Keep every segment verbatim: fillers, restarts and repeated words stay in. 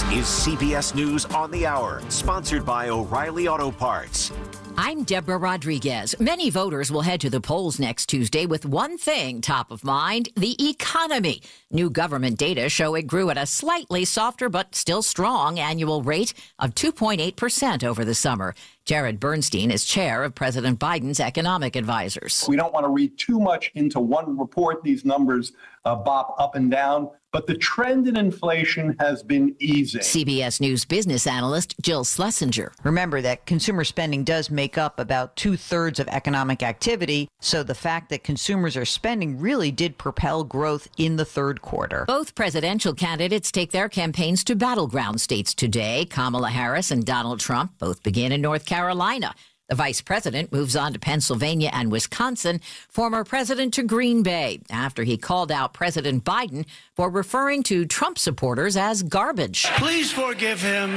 This is C B S News on the Hour, sponsored by O'Reilly Auto Parts. I'm Deborah Rodriguez. Many voters will head to the polls next Tuesday with one thing top of mind, the economy. New government data show it grew at a slightly softer but still strong annual rate of two point eight percent over the summer. Jared Bernstein is chair of President Biden's economic advisors. We don't want to read too much into one report. These numbers uh, bop up and down, but the trend in inflation has been easing. C B S News business analyst Jill Schlesinger. Remember that consumer spending does make up about two-thirds of economic activity, so the fact that consumers are spending really did propel growth in the third quarter. Both presidential candidates take their campaigns to battleground states today. Kamala Harris and Donald Trump both begin in North Carolina. The vice president moves on to Pennsylvania and Wisconsin, former president to Green Bay, after he called out President Biden for referring to Trump supporters as garbage. Please forgive him,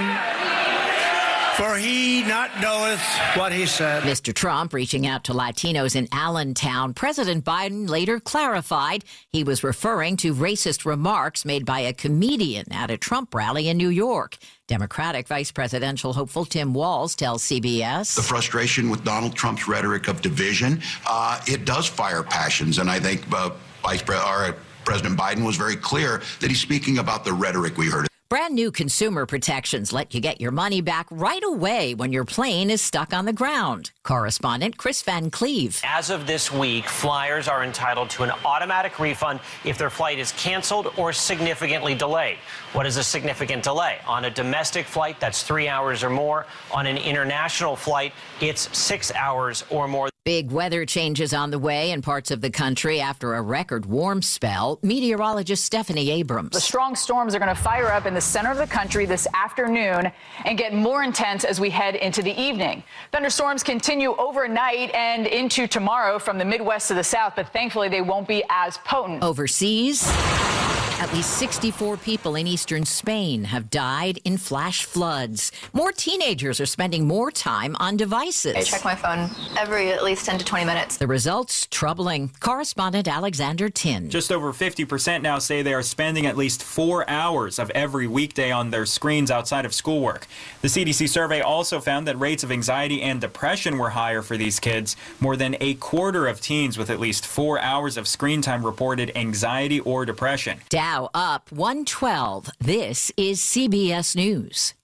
for he not knoweth what he said. Mister Trump reaching out to Latinos in Allentown. President Biden later clarified he was referring to racist remarks made by a comedian at a Trump rally in New York. Democratic vice presidential hopeful Tim Walz tells C B S. The frustration with Donald Trump's rhetoric of division, uh, it does fire passions. And I think uh, Vice Pre- or President Biden was very clear that he's speaking about the rhetoric we heard. Brand new consumer protections let you get your money back right away when your plane is stuck on the ground. Correspondent Chris Van Cleve. As of this week, flyers are entitled to an automatic refund if their flight is canceled or significantly delayed. What is a significant delay? On a domestic flight, that's three hours or more. On an international flight, it's six hours or more. Big weather changes on the way in parts of the country after a record warm spell. Meteorologist Stephanie Abrams. The strong storms are going to fire up in the center of the country this afternoon and get more intense as we head into the evening. Thunderstorms continue overnight and into tomorrow from the Midwest to the south, but thankfully they won't be as potent. Overseas, at least sixty-four people in eastern Spain have died in flash floods. More teenagers are spending more time on devices. I check my phone every at least ten to twenty minutes. The results troubling. Correspondent Alexander Tin. Just over fifty percent now say they are spending at least four hours of every weekday on their screens outside of schoolwork. The C D C survey also found that rates of anxiety and depression were higher for these kids. More than a quarter of teens with at least four hours of screen time reported anxiety or depression. Dow up one twelve. This is C B S News.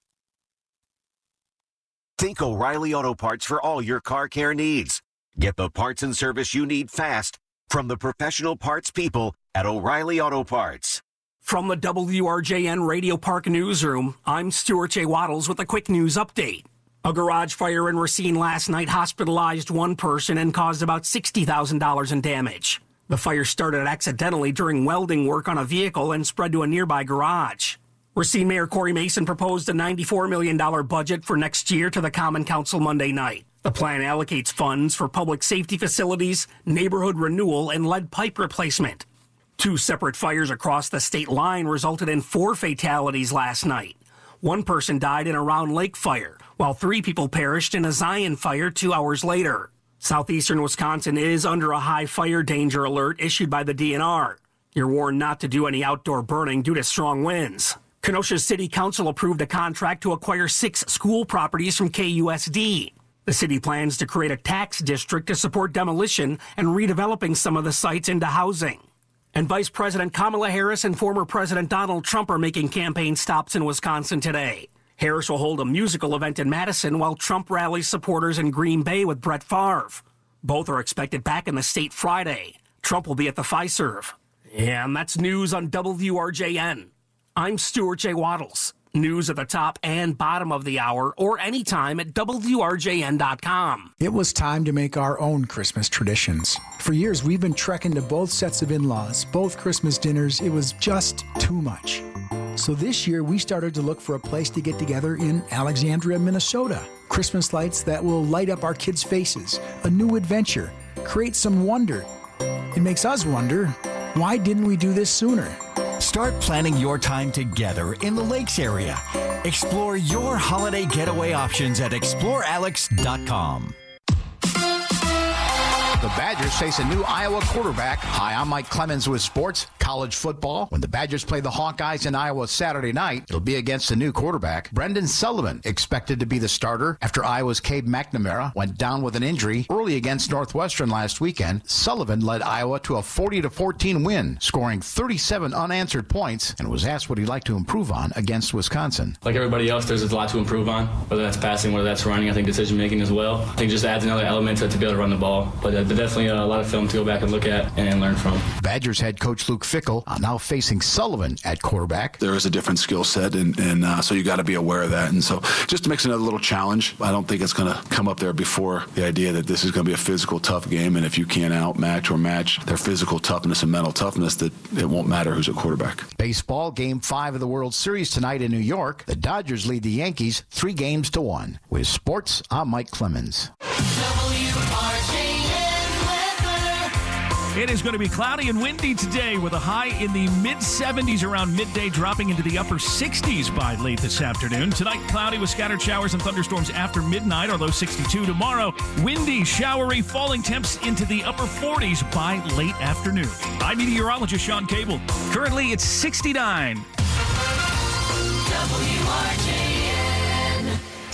Think O'Reilly Auto Parts for all your car care needs. Get the parts and service you need fast from the professional parts people at O'Reilly Auto Parts. From the W R J N Radio Park Newsroom, I'm Stuart J. Waddles with a quick news update. A garage fire in Racine last night hospitalized one person and caused about sixty thousand dollars in damage. The fire started accidentally during welding work on a vehicle and spread to a nearby garage. Racine Mayor Corey Mason proposed a ninety-four million dollars budget for next year to the Common Council Monday night. The plan allocates funds for public safety facilities, neighborhood renewal, and lead pipe replacement. Two separate fires across the state line resulted in four fatalities last night. One person died in a Round Lake fire, while three people perished in a Zion fire two hours later. Southeastern Wisconsin is under a high fire danger alert issued by the D N R. You're warned not to do any outdoor burning due to strong winds. Kenosha City Council approved a contract to acquire six school properties from K U S D. The city plans to create a tax district to support demolition and redeveloping some of the sites into housing. And Vice President Kamala Harris and former President Donald Trump are making campaign stops in Wisconsin today. Harris will hold a musical event in Madison while Trump rallies supporters in Green Bay with Brett Favre. Both are expected back in the state Friday. Trump will be at the Fiserv. And that's news on W R J N. I'm Stuart J. Waddles. News at the top and bottom of the hour or anytime at W R J N dot com. It was time to make our own Christmas traditions. For years, we've been trekking to both sets of in-laws, both Christmas dinners. It was just too much. So this year, we started to look for a place to get together in Alexandria, Minnesota. Christmas lights that will light up our kids' faces, a new adventure, create some wonder. It makes us wonder, why didn't we do this sooner? Start planning your time together in the Lakes area. Explore your holiday getaway options at explore alex dot com. The Badgers face a new Iowa quarterback. Hi, I'm Mike Clemens with sports, college football. When the Badgers play the Hawkeyes in Iowa Saturday night, it'll be against a new quarterback. Brendan Sullivan expected to be the starter after Iowa's Cade McNamara went down with an injury early against Northwestern last weekend. Sullivan led Iowa to a forty to fourteen win, scoring thirty-seven unanswered points, and was asked what he'd like to improve on against Wisconsin. Like everybody else, there's a lot to improve on, whether that's passing, whether that's running, I think decision-making as well. I think it just adds another element to, to be able to run the ball. But uh, definitely a lot of film to go back and look at and learn from. Badgers head coach Luke Fickell uh, now facing Sullivan at quarterback. There is a different skill set, and, and uh, so you got to be aware of that. And so just makes another little challenge. I don't think it's going to come up there before the idea that this is going to be a physical, tough game, and if you can't outmatch or match their physical toughness and mental toughness, that it won't matter who's at quarterback. Baseball, game five of the World Series tonight in New York. The Dodgers lead the Yankees three games to one. With sports, I'm Mike Clemens. It is going to be cloudy and windy today with a high in the mid seventies around midday, dropping into the upper sixties by late this afternoon. Tonight, cloudy with scattered showers and thunderstorms after midnight, our low sixty-two. Tomorrow, windy, showery, falling temps into the upper forties by late afternoon. I'm meteorologist Sean Cable. Currently, it's sixty-nine. W R J N.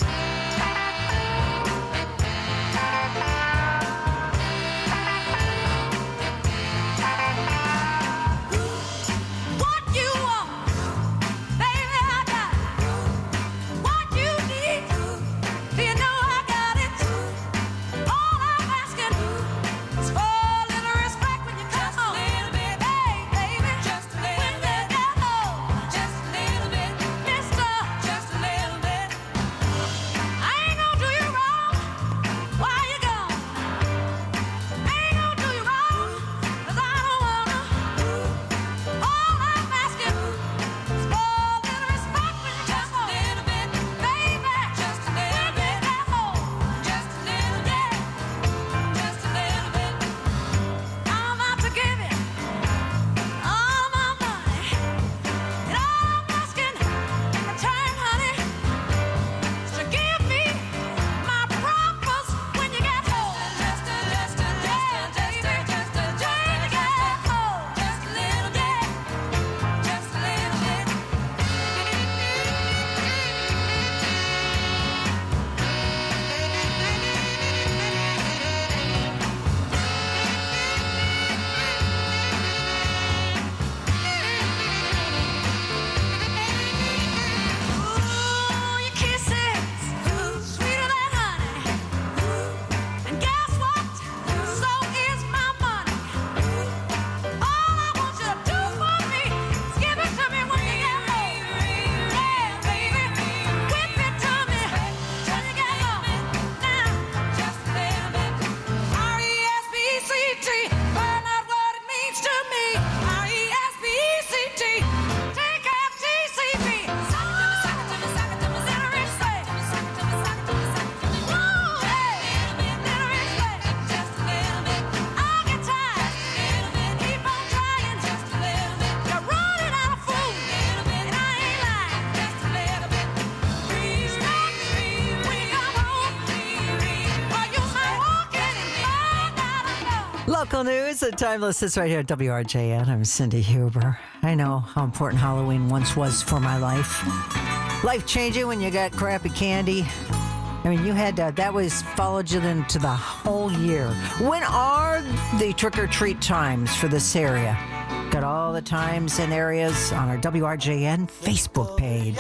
Local news and timeless is right here at W R J N. I'm Cindy Huber. I know how important Halloween once was for my life. Life-changing when you got crappy candy. I mean, you had to, that was followed you into the whole year. When are the trick-or-treat times for this area? Got all the times and areas on our W R J N Facebook page.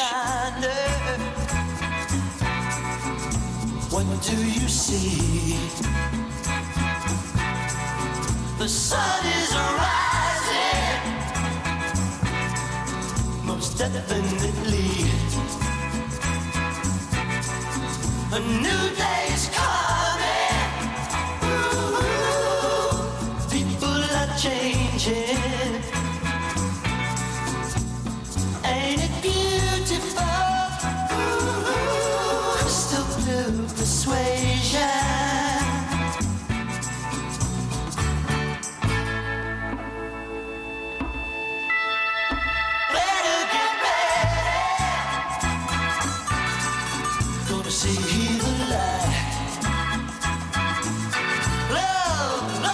What do you see? The sun is rising, most definitely. A new day is coming. Ooh, people are changing. Ain't it beautiful? Ooh, crystal blue persuasion. See the light. Love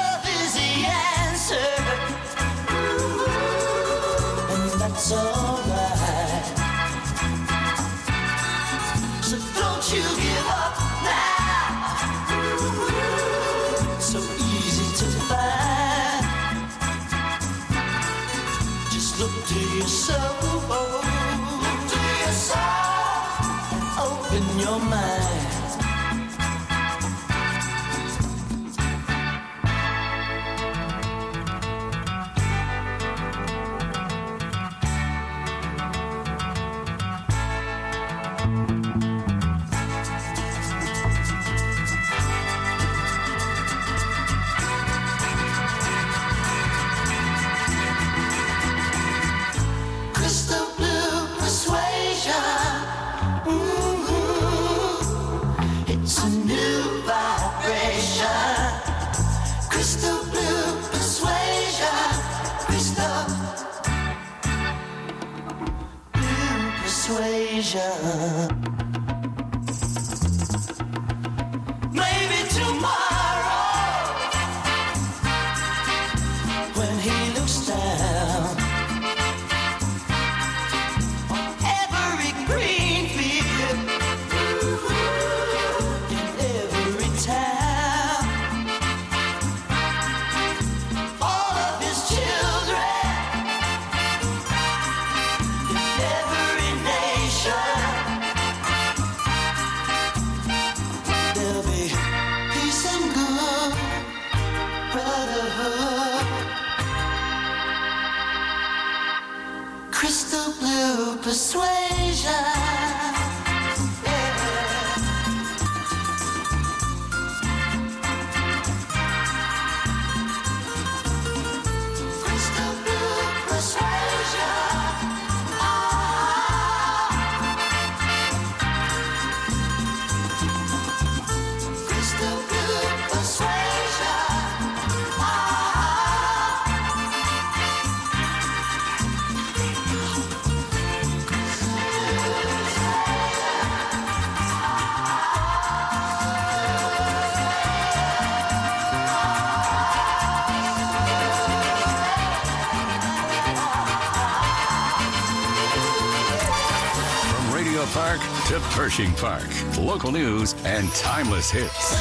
Look to your soul. Look to your soul. Open your mind. Crystal blue persuasion. Mm-hmm. It's a new vibration. Crystal blue persuasion. Crystal blue persuasion. Maybe tomorrow, when he looks down on every green field, in every town, all of his children, in every nation, there'll be peace and good brotherhood. Crystal blue persuasion. Crystal blue persuasion. Ah. Crystal blue persuasion. Ah. From Radio Park to Pershing Park, local news and timeless hits.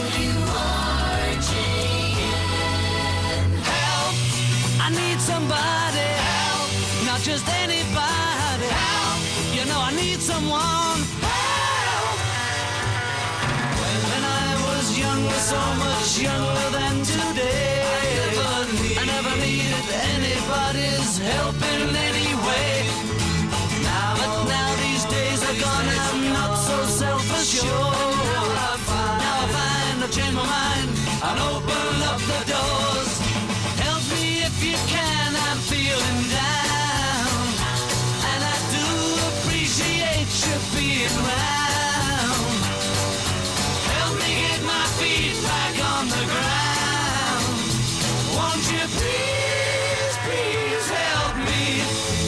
Help! I need somebody. Help! Not just anybody. Help! You know I need someone. Help! When I was younger, so much younger than today, I never needed anybody's help in any way. Now, but now these days are gone, I'm not so self-assured. Now I find, now I find I've changed my mind and open up the doors. Help me if you can, I'm feeling down, and I do appreciate you being round. Help me get my feet back on the ground. Won't you please, please help me?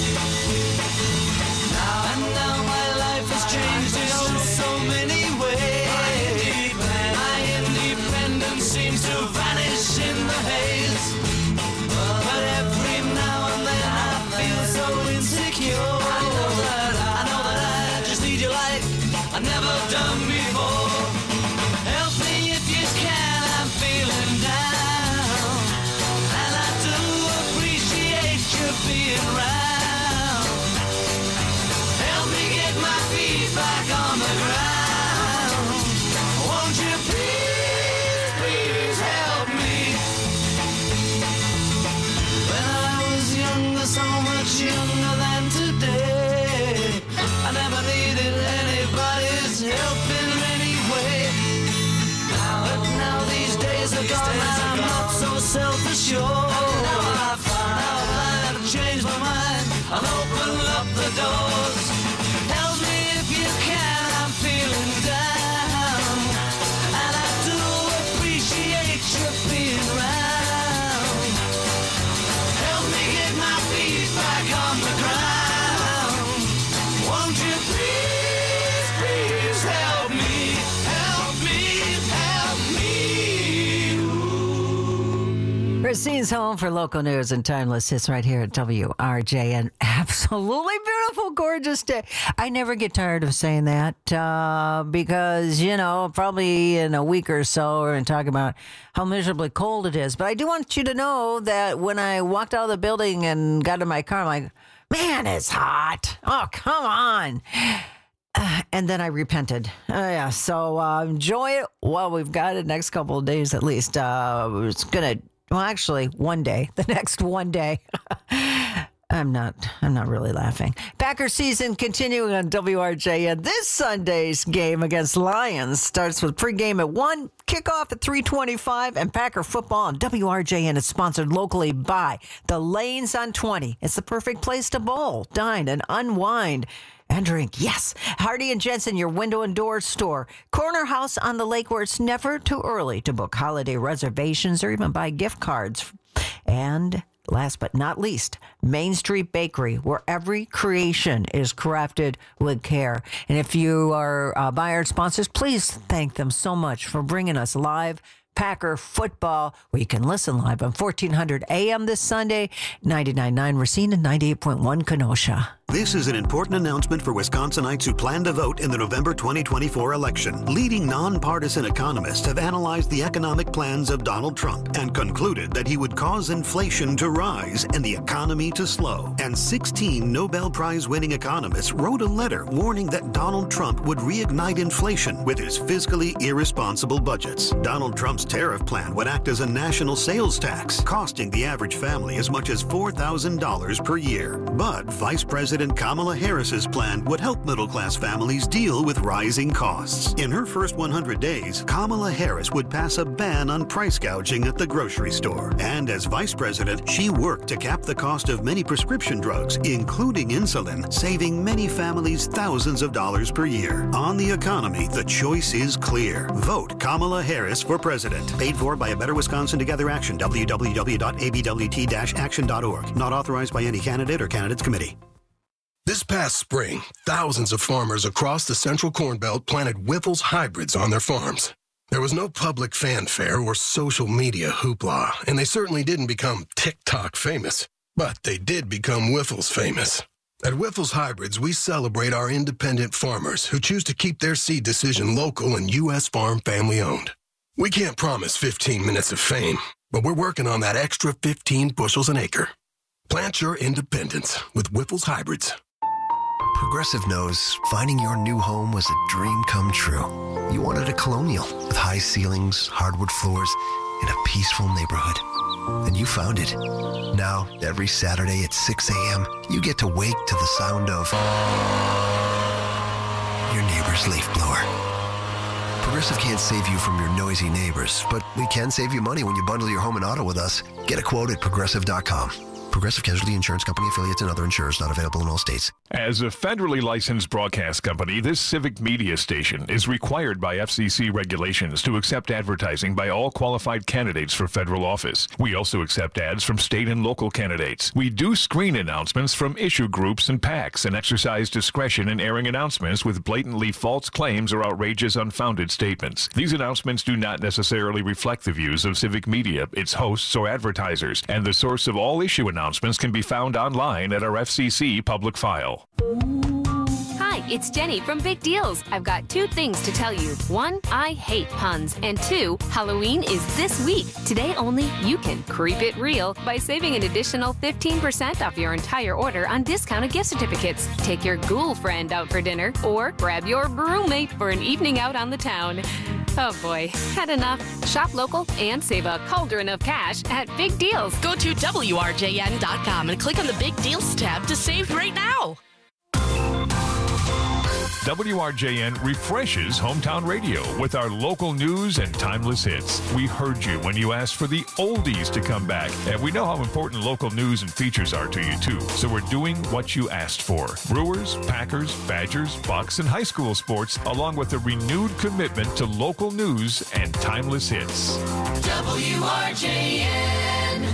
Now and now my life has changed in oh so many ways. My independence seems to vanish in the haze. But every now and then I feel so insecure. I know that I, I know that I just need you like I've never done before. Help me if you can, I'm feeling down, and I do appreciate you being round. Help me get my feet back on the ground. Won't you please, please help me? When I was younger, so much younger than today, I never needed anybody's help in any way. Now, but now these days are gone, I'm not so self-assured. Now I find, now I find I've changed my mind and open up the doors. Help me if you can, I'm feeling Racine's home for local news and timeless hits right here at W R J N. Absolutely beautiful, gorgeous day. I never get tired of saying that uh, because, you know, probably in a week or so we're going to talk about how miserably cold it is. But I do want you to know that when I walked out of the building and got in my car, I'm like, man, it's hot. Oh, come on. Uh, and then I repented. Uh, yeah, so uh, enjoy it while we've got it next couple of days at least. Uh, it's going to, well, actually, one day, the next one day. I'm not, I'm not really laughing. Packer season continuing on W R J N. This Sunday's game against Lions starts with pregame at one, kickoff at three twenty-five, and Packer football on W R J N is sponsored locally by the Lanes on twenty. It's the perfect place to bowl, dine, and unwind. And drink. Yes. Hardy and Jensen, your window and door store. Corner house on the lake where it's never too early to book holiday reservations or even buy gift cards. And last but not least, Main Street Bakery, where every creation is crafted with care. And if you are uh, buyer sponsors, please thank them so much for bringing us live Packer football, where you can listen live on fourteen hundred A M this Sunday, ninety-nine point nine Racine and ninety-eight point one Kenosha. This is an important announcement for Wisconsinites who plan to vote in the November twenty twenty-four election. Leading nonpartisan economists have analyzed the economic plans of Donald Trump and concluded that he would cause inflation to rise and the economy to slow. And sixteen Nobel Prize-winning economists wrote a letter warning that Donald Trump would reignite inflation with his fiscally irresponsible budgets. Donald Trump's tariff plan would act as a national sales tax, costing the average family as much as four thousand dollars per year. But Vice President Kamala Harris's plan would help middle-class families deal with rising costs. In her first one hundred days, Kamala Harris would pass a ban on price gouging at the grocery store. And as vice president, she worked to cap the cost of many prescription drugs, including insulin, saving many families thousands of dollars per year. On the economy, the choice is clear. Vote Kamala Harris for president. Paid for by A Better Wisconsin Together Action, w w w dot a b w t dash action dot org. Not authorized by any candidate or candidates committee. This past spring, thousands of farmers across the Central Corn Belt planted Wyffels hybrids on their farms. There was no public fanfare or social media hoopla, and they certainly didn't become TikTok famous. But they did become Wyffels famous. At Wyffels Hybrids, we celebrate our independent farmers who choose to keep their seed decision local and U S farm family owned. We can't promise fifteen minutes of fame, but we're working on that extra fifteen bushels an acre. Plant your independence with Wyffels Hybrids. Progressive knows finding your new home was a dream come true. You wanted a colonial with high ceilings, hardwood floors, and a peaceful neighborhood. And you found it. Now, every Saturday at six a.m., you get to wake to the sound of your neighbor's leaf blower. Progressive can't save you from your noisy neighbors, but we can save you money when you bundle your home and auto with us. Get a quote at progressive dot com. Progressive Casualty Insurance Company, affiliates, and other insurers not available in all states. As a federally licensed broadcast company, this civic media station is required by F C C regulations to accept advertising by all qualified candidates for federal office. We also accept ads from state and local candidates. We do screen announcements from issue groups and PACs and exercise discretion in airing announcements with blatantly false claims or outrageous, unfounded statements. These announcements do not necessarily reflect the views of civic media, its hosts, or advertisers, and the source of all issue announcements Announcements can be found online at our F C C public file. Hi, it's Jenny from Big Deals. I've got two things to tell you. One, I hate puns. And two, Halloween is this week. Today only, you can creep it real by saving an additional fifteen percent off your entire order on discounted gift certificates. Take your ghoul friend out for dinner or grab your roommate for an evening out on the town. Oh boy, had enough. Shop local and save a cauldron of cash at Big Deals. Go to W R J N dot com and click on the Big Deals tab to save right now. W R J N refreshes hometown radio with our local news and timeless hits. We heard you when you asked for the oldies to come back, and we know how important local news and features are to you too. So we're doing what you asked for. Brewers, Packers, Badgers, Bucks, and high school sports, along with a renewed commitment to local news and timeless hits. W R J N.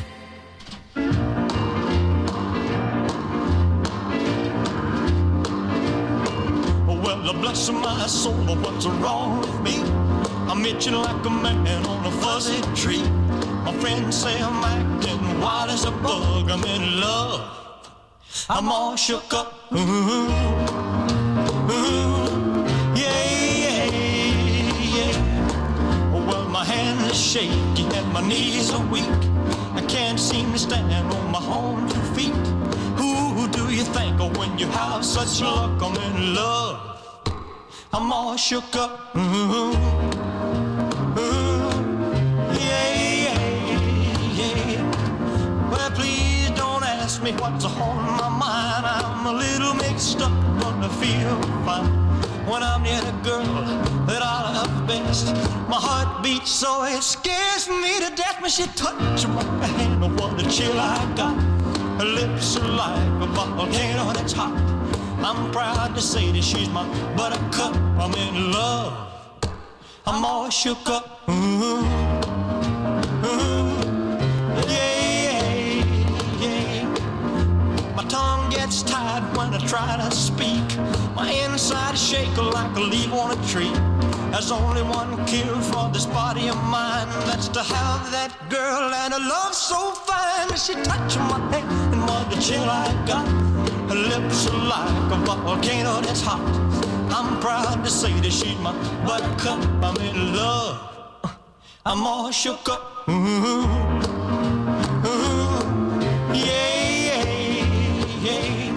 Well, bless my soul, but what's wrong with me? I'm itching like a man on a fuzzy tree. My friends say I'm acting wild as a bug. I'm in love. I'm all shook up. Ooh, ooh, yeah, yeah, yeah. Well, my hands are shaky and my knees are weak. I can't seem to stand on my own two feet. Who do you think of when you have such luck? I'm in love. I'm all shook up. Ooh, ooh, yeah, yeah, yeah. Well, please don't ask me what's on my mind. I'm a little mixed up, but I feel fine when I'm near the girl that I love best. My heart beats so it scares me to death when she touches my hand. Oh, what a chill I got. Her lips are like a volcano that's hot. I'm proud to say that she's my buttercup. I'm in love. I'm all shook up. Ooh, ooh, yeah, yeah. My tongue gets tied when I try to speak. My inside shake like a leaf on a tree. There's only one cure for this body of mine. That's to have that girl and a love so fine. She touched my hand and what the chill I got. Her lips are like a volcano that's hot. I'm proud to say that she's my buttercup. I'm in love. I'm all shook up. Ooh, ooh, yeah, yeah, yeah.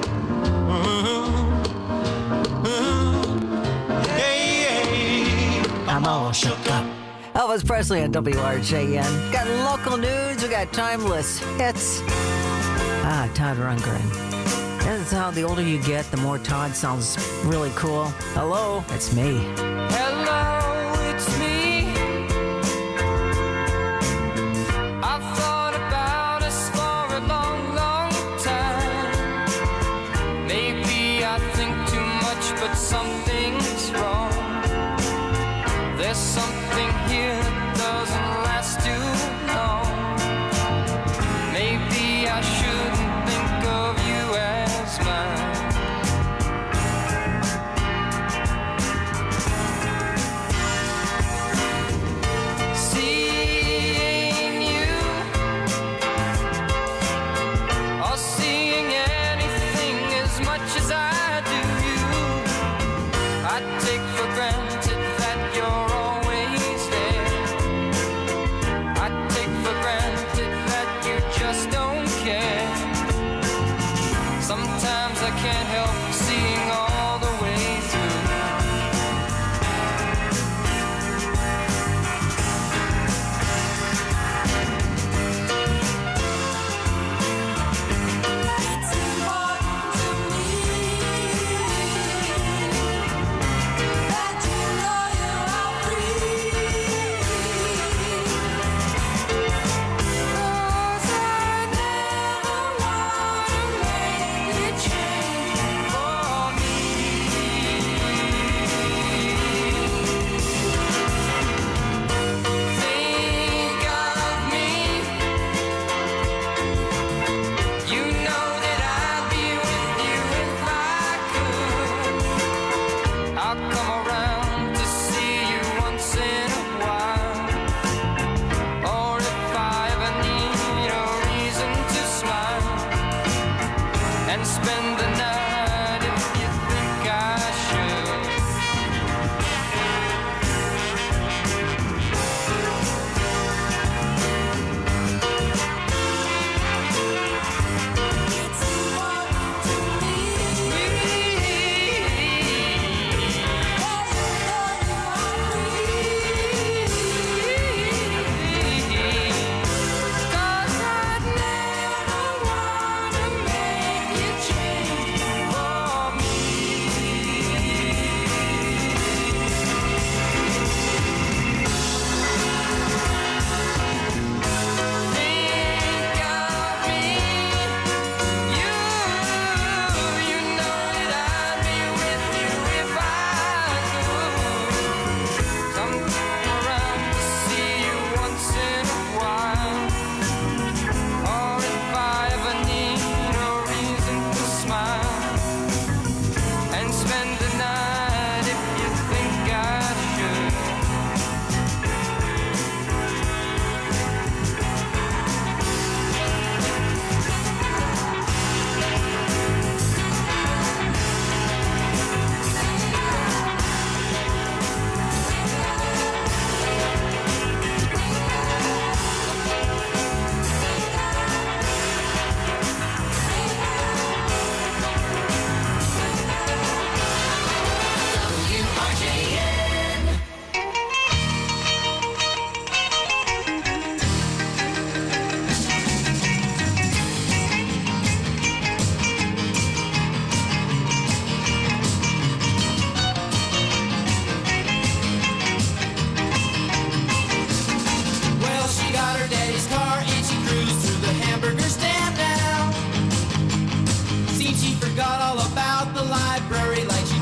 Ooh, ooh, yeah, yeah. I'm all shook up. Elvis Presley on W R J N. Got local news. We got timeless hits. Ah, Todd Rundgren. That's how the older you get, the more Todd sounds really cool. Hello, it's me. Hello, it's me. I've thought about us for a long, long time. Maybe I think too much, but something's wrong. There's something here that doesn't last too long. Maybe I shouldn't think of you as mine. Seeing you or seeing anything as much as I do you, I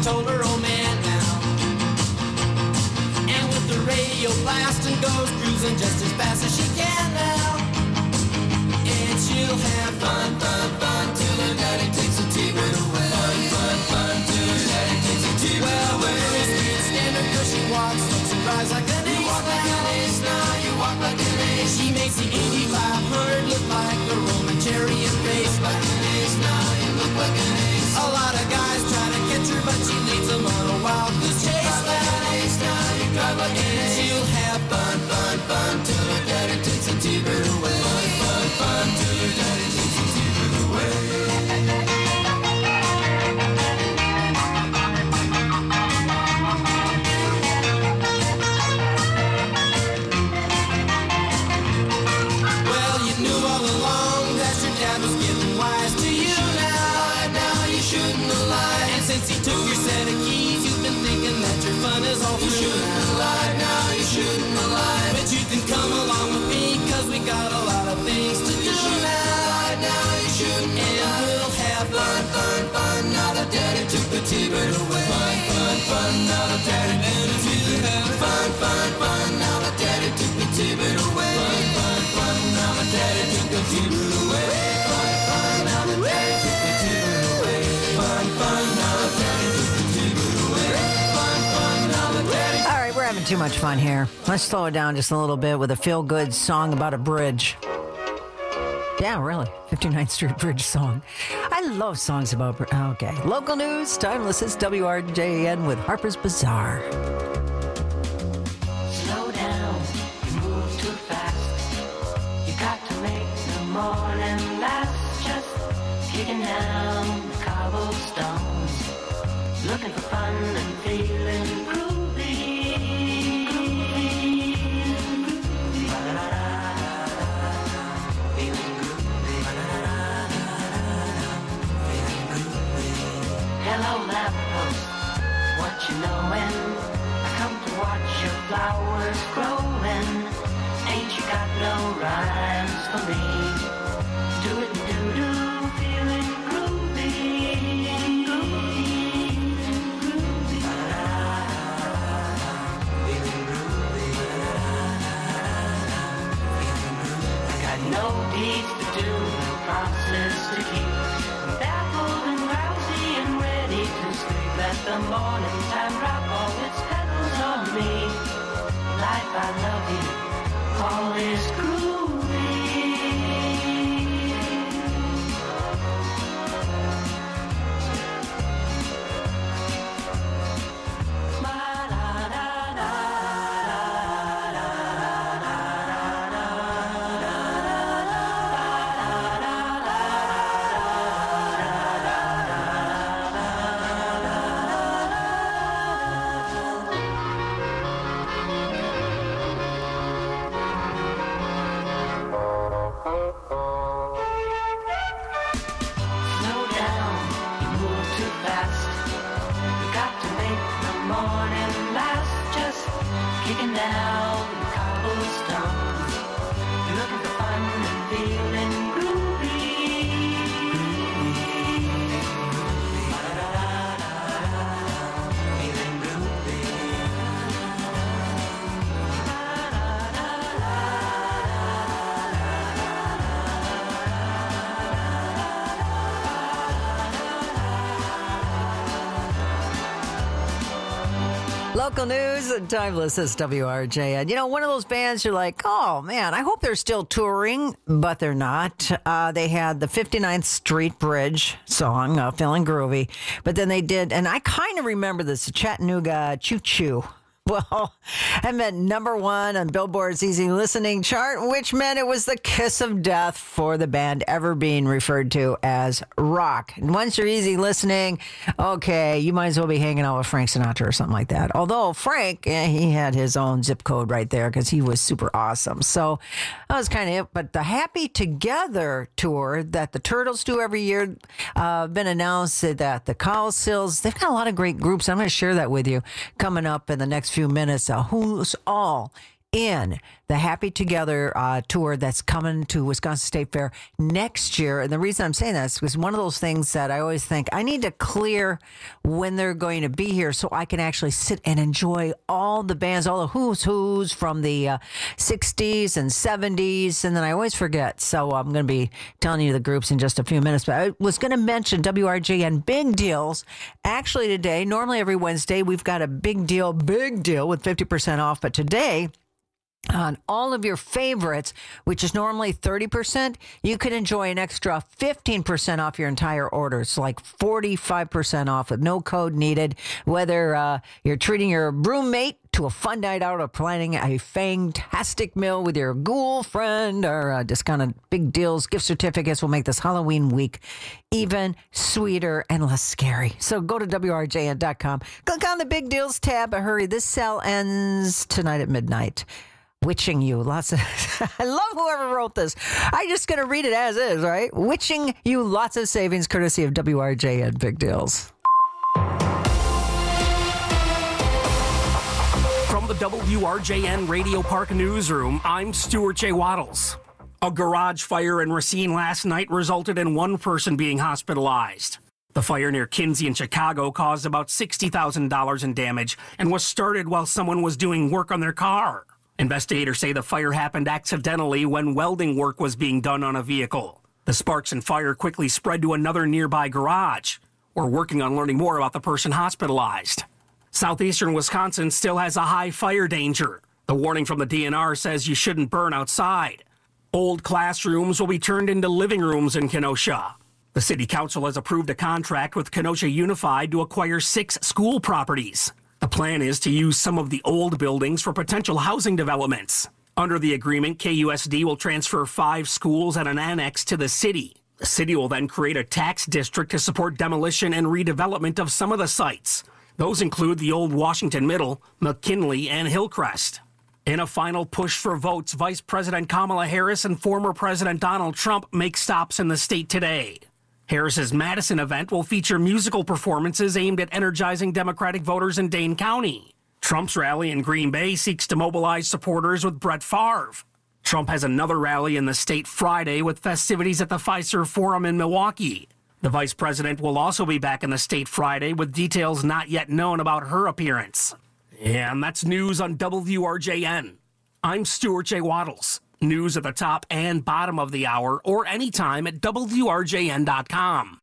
told her old man now. And with the radio blasting, goes cruising just as fast as she can now. And she'll have fun, fun, fun till her daddy takes a T-bird away. Fun, fun, fun till her daddy takes a T-bird well, away. Well, her speed standard, cause she walks, looks and drives like an ace. You walk like an ace now, you walk like an ace. She makes the Indy five hundred look like a Roman chariot race. Like an ace now, you look like an ace. A lot of guys try to catch her, but she leads them on a wild goose chase. Like an ace now, you drive like an ace. She'll have fun, fun, fun till her daddy takes a T-bird away. Fun, fun, fun till her daddy takes a T-bird away. Since he took your set of keys, you've been thinking that your fun is all through. You shouldn't have lied, now you shouldn't have lied. But you can come along with me, cause we got a lot of things to do now. Now you shouldn't have lied. And we'll have fun, fun, fun. Now the daddy took the T-bird away. Fun, fun, fun. Now the daddy took the T-bird away. Fun, fun, fun. Now the daddy took the T-bird away. Fun, fun, fun. Now the daddy took the T-bird away. Fun, fun. Now the daddy took the T-bird away. Fun, fun. All right, we're having too much fun here. Let's slow it down just a little bit with a feel-good song about a bridge. Yeah, really. fifty-ninth Street Bridge song. I love songs about... Br- okay. Local news, timeless. It's W R J A N with Harper's Bazaar. Slow down, you move too fast. You got to make the morning last. Just kicking down the cobblestones. Looking for fun and feeling groovy. Hello, lamppost, what you knowin'? I come to watch your flowers growing. Ain't you got no rhymes for me? Do it and do-do, feeling groovy. Groovy. Feeling groovy. I got no deeds to do, no promises to keep. Baffled and drowsy and ready to sleep. Let the morning time drop all its petals on me. Life, I love you, all is groovy. Local news and timeless is W R J. And you know, one of those bands you're like, oh man, I hope they're still touring, but they're not. Uh, they had the fifty-ninth Street Bridge song, uh, Feeling Groovy, but then they did, and I kind of remember this, Chattanooga Choo Choo. Well, I meant number one on Billboard's Easy Listening chart, which meant it was the kiss of death for the band ever being referred to as rock. And once you're easy listening, okay, you might as well be hanging out with Frank Sinatra or something like that. Although Frank, eh, he had his own zip code right there because he was super awesome. So that was kind of it. But the Happy Together tour that the Turtles do every year, uh, been announced that the Cowsills, they've got a lot of great groups. I'm going to share that with you coming up in the next few minutes. Uh, who's all in the Happy Together uh, tour that's coming to Wisconsin State Fair next year. And the reason I'm saying that is because one of those things that I always think I need to clear when they're going to be here so I can actually sit and enjoy all the bands, all the who's who's from the uh, sixties and seventies. And then I always forget. So I'm going to be telling you the groups in just a few minutes. But I was going to mention W R J N Big Deals. Actually today, normally every Wednesday, we've got a big deal, big deal with fifty percent off. But today, on all of your favorites, which is normally thirty percent, you can enjoy an extra fifteen percent off your entire order. It's like forty-five percent off with no code needed. Whether uh, you're treating your roommate to a fun night out or planning a fantastic meal with your ghoul friend, or uh, discounted big deals, gift certificates will make this Halloween week even sweeter and less scary. So go to W R J N dot com. Click on the big deals tab. But hurry, this sale ends tonight at midnight. Witching you lots of I love whoever wrote this. I'm just going to read it as is, right? Witching you lots of savings courtesy of W R J N Big Deals. From the W R J N Radio Park Newsroom, I'm Stuart J. Waddles. A garage fire in Racine last night resulted in one person being hospitalized. The fire near Kinsey in Chicago caused about sixty thousand dollars in damage and was started while someone was doing work on their car. Investigators say the fire happened accidentally when welding work was being done on a vehicle. The sparks and fire quickly spread to another nearby garage. We're working on learning more about the person hospitalized. Southeastern Wisconsin still has a high fire danger. The warning from the D N R says you shouldn't burn outside. Old classrooms will be turned into living rooms in Kenosha. The city council has approved a contract with Kenosha Unified to acquire six school properties. The plan is to use some of the old buildings for potential housing developments. Under the agreement, K U S D will transfer five schools and an annex to the city. The city will then create a tax district to support demolition and redevelopment of some of the sites. Those include the old Washington Middle, McKinley, and Hillcrest. In a final push for votes, Vice President Kamala Harris and former President Donald Trump make stops in the state today. Harris's Madison event will feature musical performances aimed at energizing Democratic voters in Dane County. Trump's rally in Green Bay seeks to mobilize supporters with Brett Favre. Trump has another rally in the state Friday with festivities at the Fiserv Forum in Milwaukee. The vice president will also be back in the state Friday with details not yet known about her appearance. And that's news on W R J N. I'm Stuart J. Waddles. News at the top and bottom of the hour or anytime at W R J N dot com.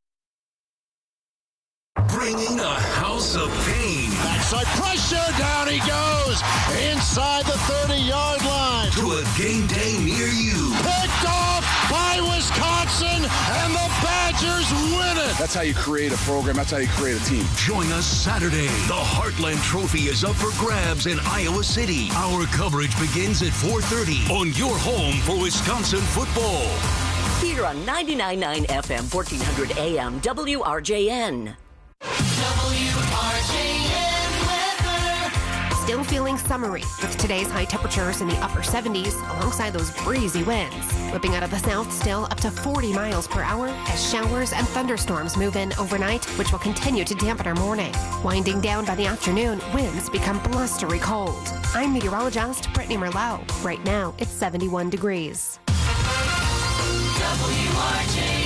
Bringing a house of pain. Backside pressure, down he goes. Inside the thirty-yard line. To a game day near you. Picked off by Wisconsin, and the Badgers win it. That's how you create a program. That's how you create a team. Join us Saturday. The Heartland Trophy is up for grabs in Iowa City. Our coverage begins at four thirty on your home for Wisconsin football. Here on ninety-nine point nine F M, fourteen hundred A M, W R J N. W R J N weather. Still feeling summery with today's high temperatures in the upper seventies alongside those breezy winds. Whipping out of the south still up to forty miles per hour as showers and thunderstorms move in overnight, which will continue to dampen our morning. Winding down by the afternoon, winds become blustery cold. I'm meteorologist Brittany Merlot. Right now, it's seventy-one degrees. W R J N.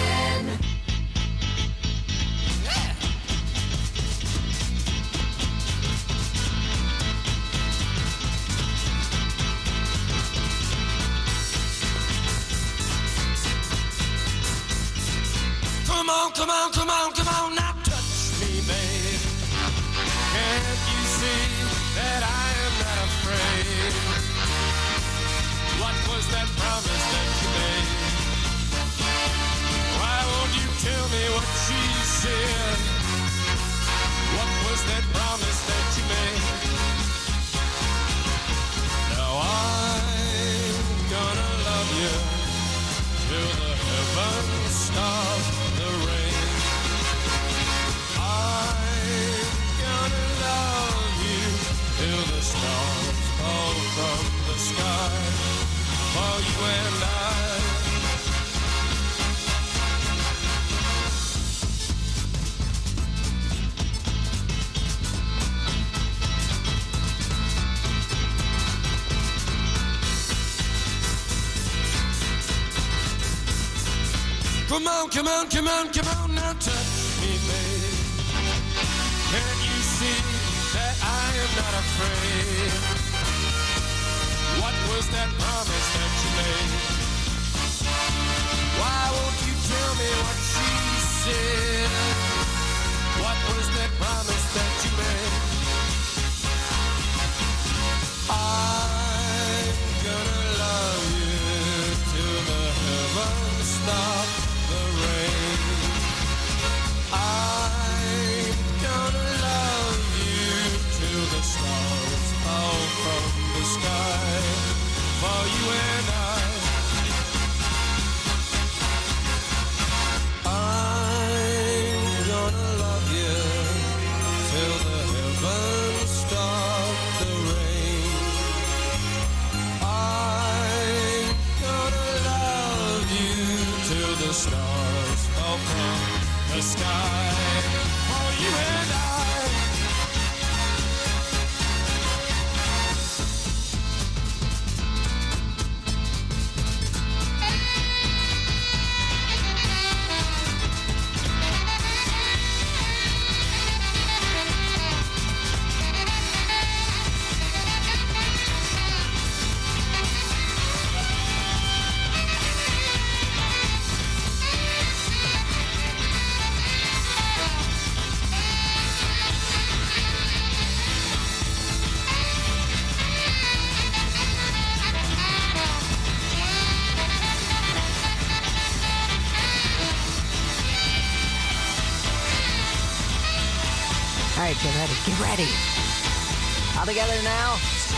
Come on, come on, come on, come on, now touch me, babe. Can't you see that I am not afraid? What was that promise that you made? Why won't you tell me what she said? What was that promise that you made? Now I'm gonna love you till the heavens stop the rain. I'm gonna love you till the stars fall from the sky. For you and I Come on, come on, come on, come on, now touch me, babe. Can't you see that I am not afraid? What was that promise that you made? Why won't you tell me what she said? What was that promise that you made? I'm gonna love you till the heavens stop the rain. I'm gonna love you till the stars fall from the sky. For you and I, I'm gonna love you till the heavens stop the rain. I'm gonna love you till the stars fall from the sky. For you and I. All right, get ready, get ready. All together now.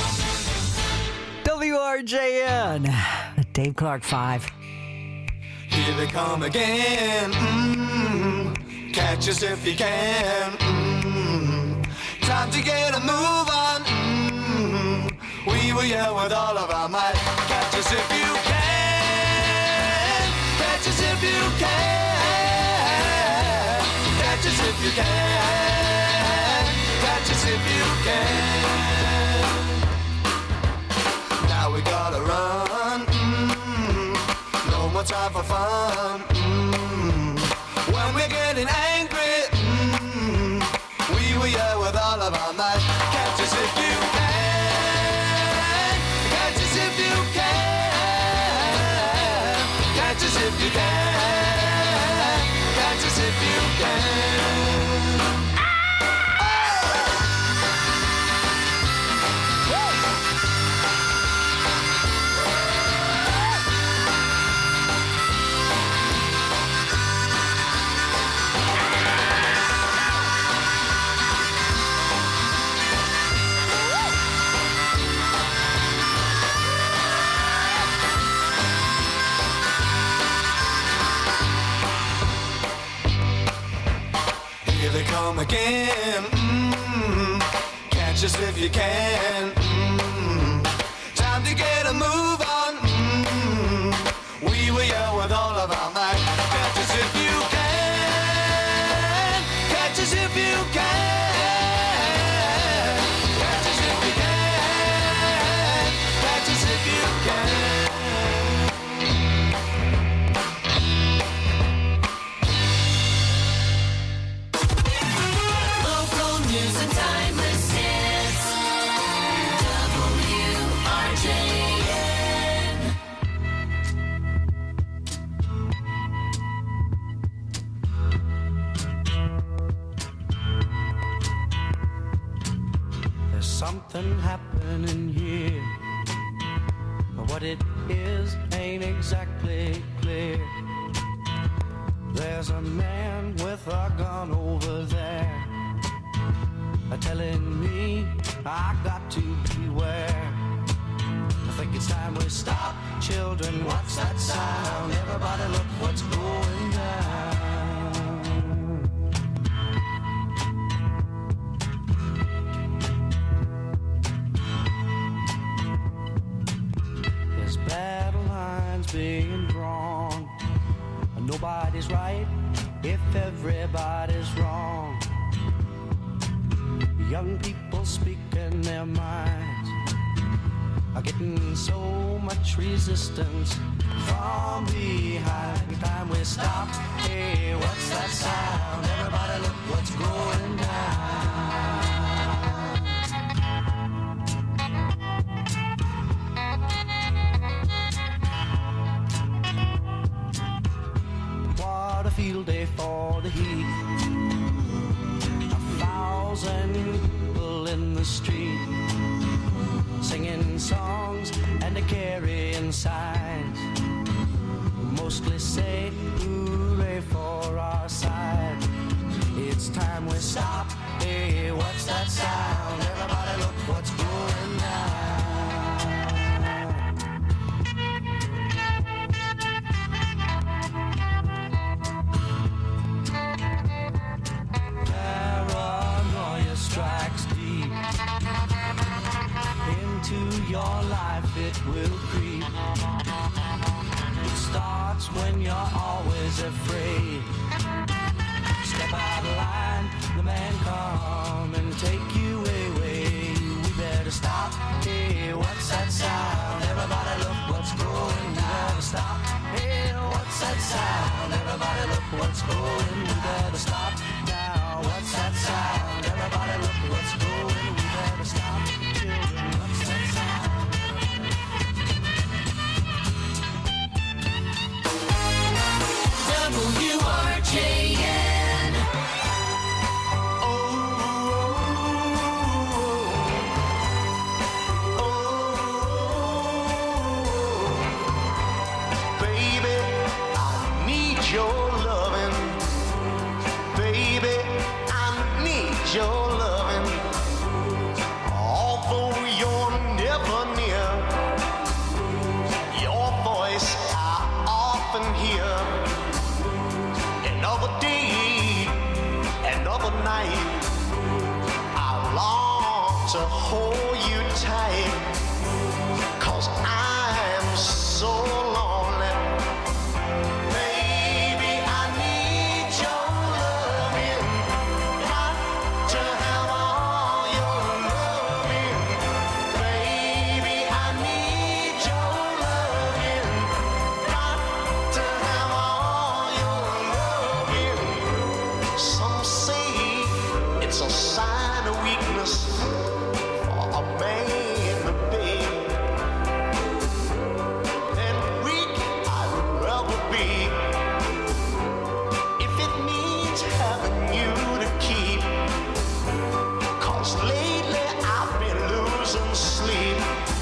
W R J N, Dave Clark five. Here they come again. Mm-hmm. Catch us if you can. Mm-hmm. Time to get a move on. Mm-hmm. We will yell with all of our might. Catch us if you can. Catch us if you can. Catch us if you can. Catch us if you can. Now we gotta run. Mm-hmm. No more time for fun. Mm-hmm. When we're getting angry, mm-hmm. we will yell with all of our might. Catch us if you can. Catch us if you can. Catch us if you can. Catch us if you can. Come again. Mm-hmm. Catch us if you can. Mm-hmm. Time to get a move on. Mm-hmm. We will yell with all of our might. Catch us if you can. Catch us if you can. Catch us if you can. Catch us if you can. Something happening here, but what it is ain't exactly clear. There's a man with a gun over there, telling me I got to beware. I think it's time we stop, children. What's that sound? Everybody look what's going down. Battle lines being drawn. Nobody's right if everybody's wrong. Young people speaking their minds. are getting so much resistance from behind. Time we stop. Hey, what's that sound? Everybody look what's going down. What a field day for the heat. A thousand people in the street, singing songs and a carrying signs. Mostly say hooray for our side. It's time we stop. Hey, what's that sound? Everybody look what's going down. Paranoia strikes deep into your life, it will creep. It starts when you're always afraid. Step out of line, the man come and take you away. We better stop. Hey, what's that sound? Everybody look what's going down. We better stop. Hey, what's that sound? Everybody look what's going. We better stop now. What's that sound? Everybody look what's going. We better stop. Children, what's that sound? W R J N. Oh, oh, oh, baby, I need your loving. Baby, I need your loving. Although you're never near, your voice I often hear. Another day, another night, I long to hold you tight, 'cause I'm so lonely. Baby, I need your loving, got to have all your loving. Baby, I need your loving, got to have all your loving. Some say it's a sign of weakness for a man to be. And weak I'd rather be, if it means having you to keep. 'Cause lately I've been losing sleep.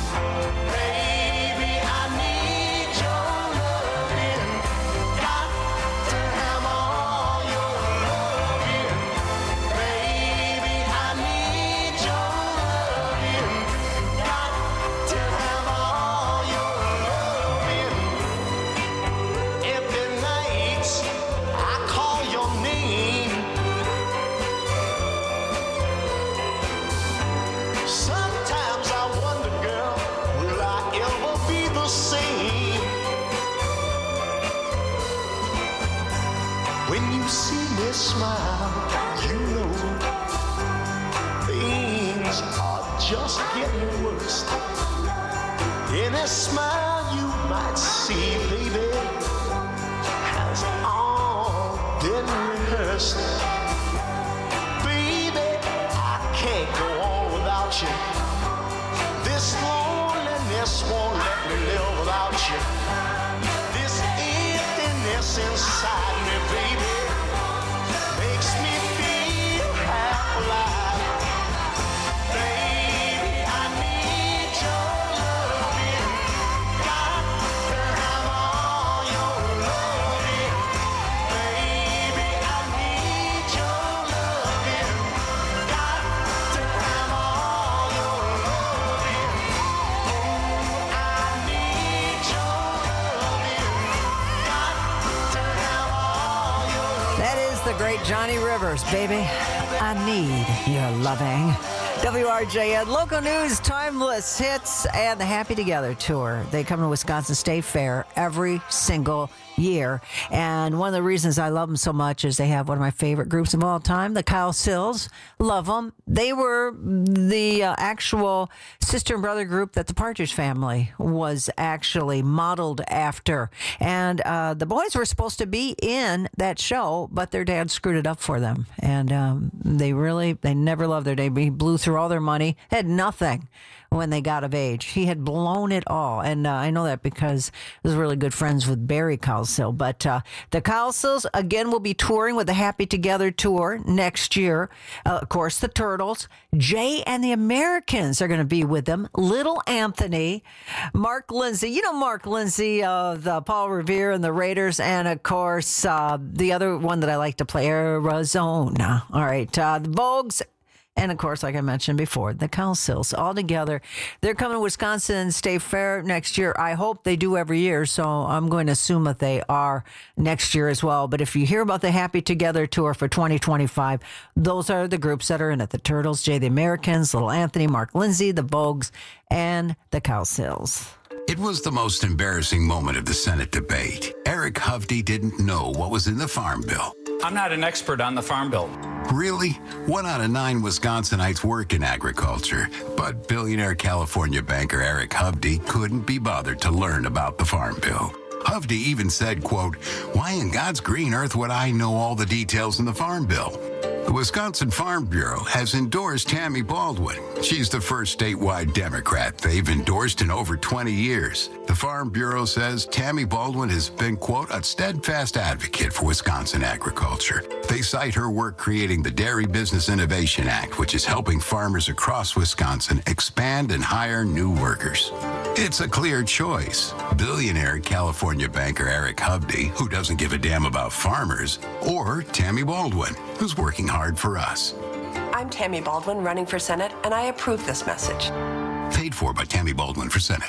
Baby, I need your loving, got to have all your loving. Baby, I need your loving, got to have all your loving. Every night I call your name. Sometimes I wonder, girl, will I ever be the same? When you see me smile, you know things are just getting worse. Any smile you might see, baby, has all been rehearsed. Baby, I can't go on without you. This loneliness won't let me live without you. This emptiness inside me, baby, makes me feel half alive. Baby, I need your loving, got to have all your loving. Baby, I need your loving, got to have all your loving. Oh, I need your loving, got to have all your loving. That is the great Johnny Rivers, baby. I need your loving. W R J N, local news, timeless hits, and the Happy Together Tour. They come to Wisconsin State Fair every single year. And one of the reasons I love them so much is they have one of my favorite groups of all time, the Kyle Sills. Love them. They were the uh, actual sister and brother group that the Partridge Family was actually modeled after. And uh, the boys were supposed to be in that show, but their dad screwed it up for them. And um, they really, they never loved their dad. He blew through all their money, had nothing when they got of age. He had blown it all. And uh, I know that because I was really good friends with Barry Cowsill. But uh, the Cowsills, again, will be touring with the Happy Together Tour next year. Uh, of course, the Turtles. Jay and the Americans are going to be with them. Little Anthony, Mark Lindsay. You know Mark Lindsay of the Paul Revere and the Raiders. And, of course, uh, the other one that I like to play, Arizona. All right, uh, the Vogues. And, of course, like I mentioned before, the Cowsills all together. They're coming to Wisconsin State Fair next year. I hope they do every year, so I'm going to assume that they are next year as well. But if you hear about the Happy Together Tour for twenty twenty-five, those are the groups that are in it. The Turtles, Jay the Americans, Little Anthony, Mark Lindsay, the Vogues, and the Cowsills. It was the most embarrassing moment of the Senate debate. Eric Hovde didn't know what was in the Farm Bill. I'm not an expert on the Farm Bill. Really? One out of nine Wisconsinites work in agriculture, but billionaire California banker Eric Hovde couldn't be bothered to learn about the Farm Bill. Hovde even said, quote, "Why in God's green earth would I know all the details in the Farm Bill?" The Wisconsin Farm Bureau has endorsed Tammy Baldwin. She's the first statewide Democrat they've endorsed in over twenty years. The Farm Bureau says Tammy Baldwin has been, quote, "a steadfast advocate for Wisconsin agriculture." They cite her work creating the Dairy Business Innovation Act, which is helping farmers across Wisconsin expand and hire new workers. It's a clear choice. Billionaire California banker Eric Hovde, who doesn't give a damn about farmers, or Tammy Baldwin, who's working hard for us. I'm Tammy Baldwin, running for Senate, and I approve this message. Paid for by Tammy Baldwin for Senate.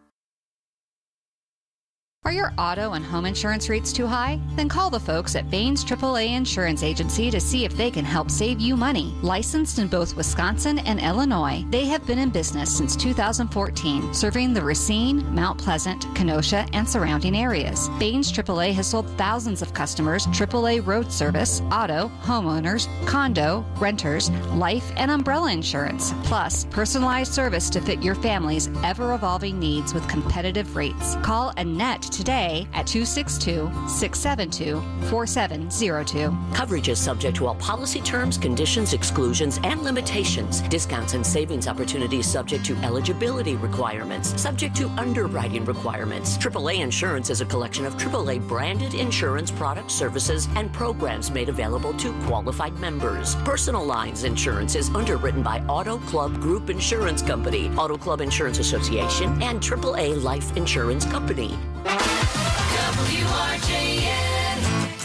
Are your auto and home insurance rates too high? Then call the folks at Baines triple A Insurance Agency to see if they can help save you money. Licensed in both Wisconsin and Illinois, they have been in business since two thousand fourteen, serving the Racine, Mount Pleasant, Kenosha, and surrounding areas. Baines triple A has sold thousands of customers triple A road service, auto, homeowners, condo, renters, life, and umbrella insurance, plus personalized service to fit your family's ever-evolving needs with competitive rates. Call Annette today at two six two, six seven two, four seven zero two. Coverage is subject to all policy terms, conditions, exclusions, and limitations. Discounts and savings opportunities subject to eligibility requirements, subject to underwriting requirements. triple A Insurance is a collection of triple A branded insurance products, services, and programs made available to qualified members. Personal Lines Insurance is underwritten by Auto Club Group Insurance Company, Auto Club Insurance Association, and triple A Life Insurance Company. W R J N.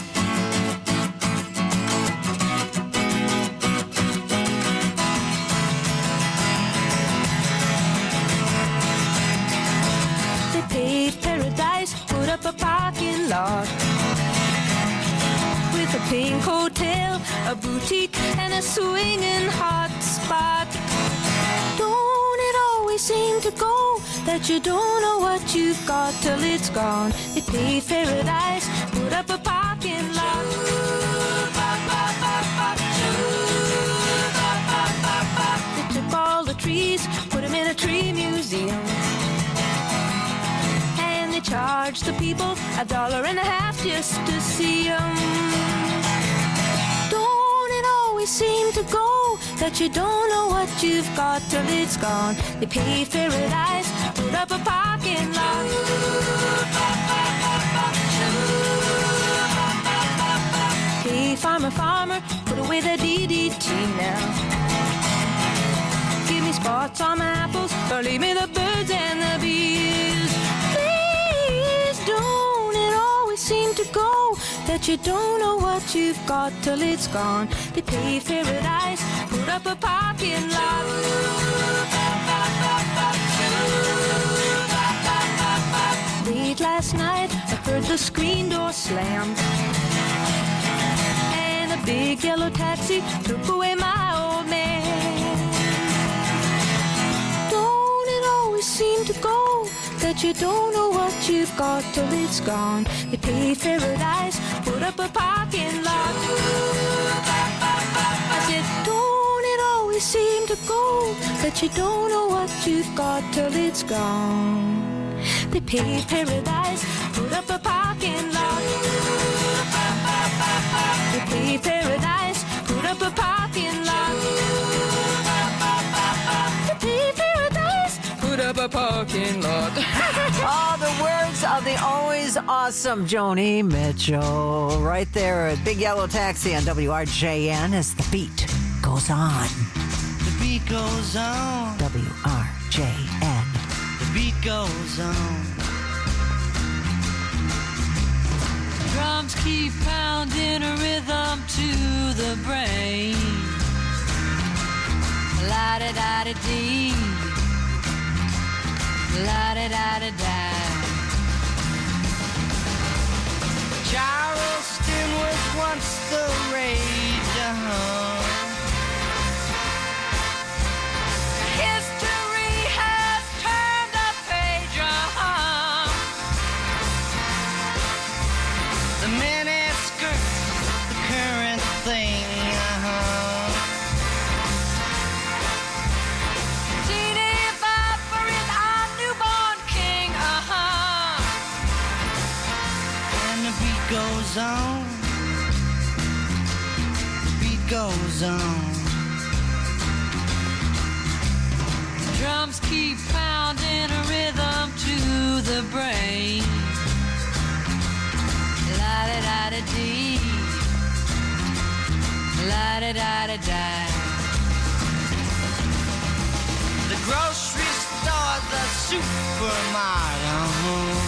They paved paradise, put up a parking lot with a pink hotel, a boutique, and a swinging hot spot. Don't it always seem to go that you don't know what you've got till it's gone? They paved paradise, put up a parking lot. They took all the trees, put them in a tree museum, and they charged the people a dollar and a half just to see them. Don't it always seem to go that you don't know what you've got till it's gone? They paved paradise, put up a parking lot. Hey, farmer, farmer, put away the D D T now. Give me spots on my apples, or leave me the birds and the bees. Please don't it always seem to go that you don't know what you've got till it's gone? They paved paradise, put up a parking lot. Late last night, I heard the screen door slam, and a big yellow taxi took away my old man. you don't know what you've got till it's gone. They paved paradise, put up a parking lot. I said, don't it always seem to go that you don't know what you've got till it's gone. They paved paradise, put up a parking lot. They paved paradise, put up a parking lot. They paved paradise, put up a parking lot. All the words of the always awesome Joni Mitchell right there at Big Yellow Taxi on W R J N as the beat goes on. The beat goes on. W R J N. The beat goes on. Drums keep pounding a rhythm to the brain. La-da-da-da-dee. La-da-da-da-da. Charleston was once the rage, uh-huh. History has turned a page, uh-huh. The miniskirts, the current thing, uh-huh. Teeny Bopper is our newborn king, uh-huh. And the beat goes on. The beat goes on. Drums keep pounding a rhythm to the brain. La-da-da-da-dee. La-da-da-da-da. The grocery store, the supermarket, uh-huh.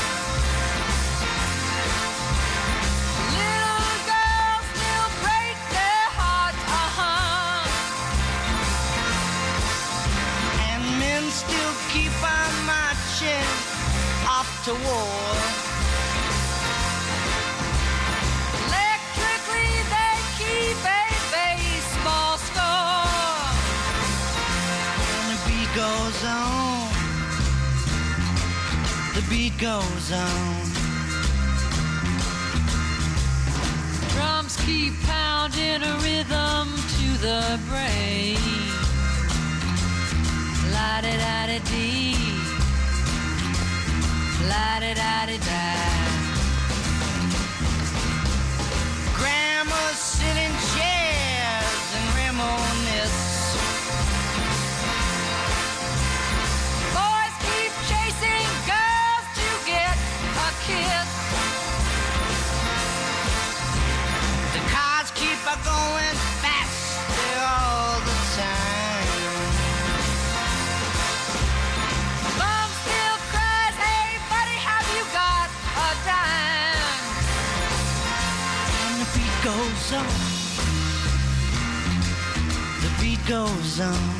Little girls still break their hearts, uh-huh. And men still keep on marching off to war. Electrically they keep a baseball score. And the beat goes on. The beat goes on. Drums keep pounding a rhythm to the brain. La-da-da-da-dee. La-da-da-da-da. Grandmas sit in chairs and reminisce. Boys keep chasing girls to get a kiss. The cars keep a going faster all the time. Mom still cries, hey buddy, have you got a dime? And the beat goes on. The beat goes on.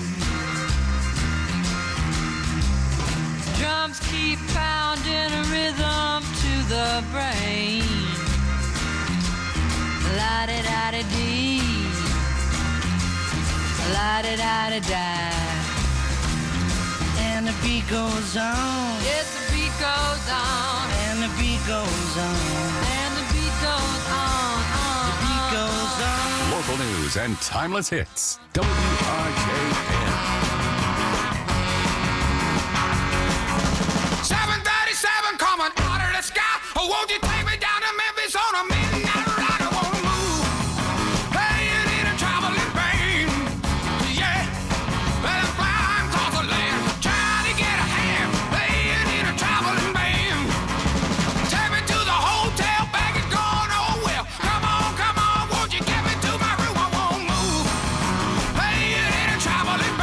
Drums keep pounding a rhythm to the brain. La-da-da-da-dee. La-da-da-da-da. And the beat goes on. Yes, the beat goes on. And the beat goes on. And the beat goes on. on The beat goes on. Local news and timeless hits. W R J N. seven thirty-seven coming out of the sky. Oh, won't you take me down to Memphis on a midnight ride? I won't move. Playing in a traveling band. Yeah. Well, I'm flying across the land. Trying to get a hand. Playing in a traveling band. Take me to the hotel. Bag is gone. Oh, well. Come on, come on. Won't you get me to my room? I won't move. Playing in a traveling band.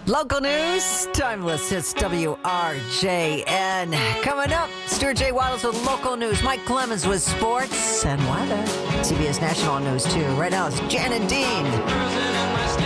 Local news, timeless, it's W R J N. Coming up, Stuart J. Waddles with local news, Mike Clemens with sports and weather. C B S National News, too. Right now, it's Janet Dean.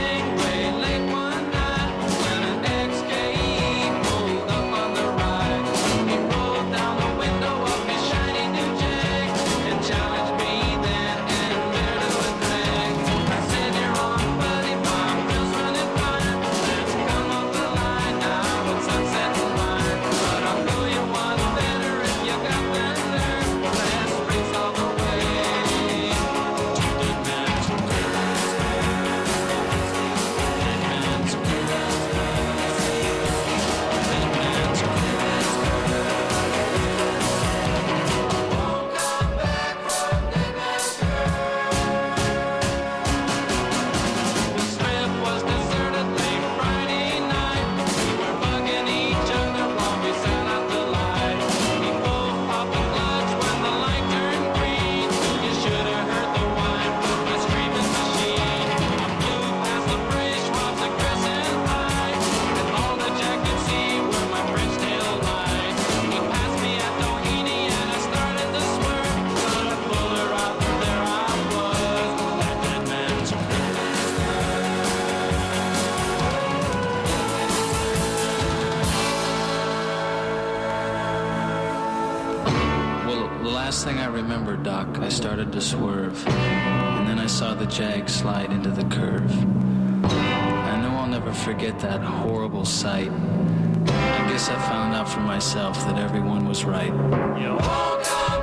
Last thing I remember, Doc, I started to swerve, and then I saw the Jag slide into the curve. I know I'll never forget that horrible sight. I guess I found out for myself that everyone was right. You woke up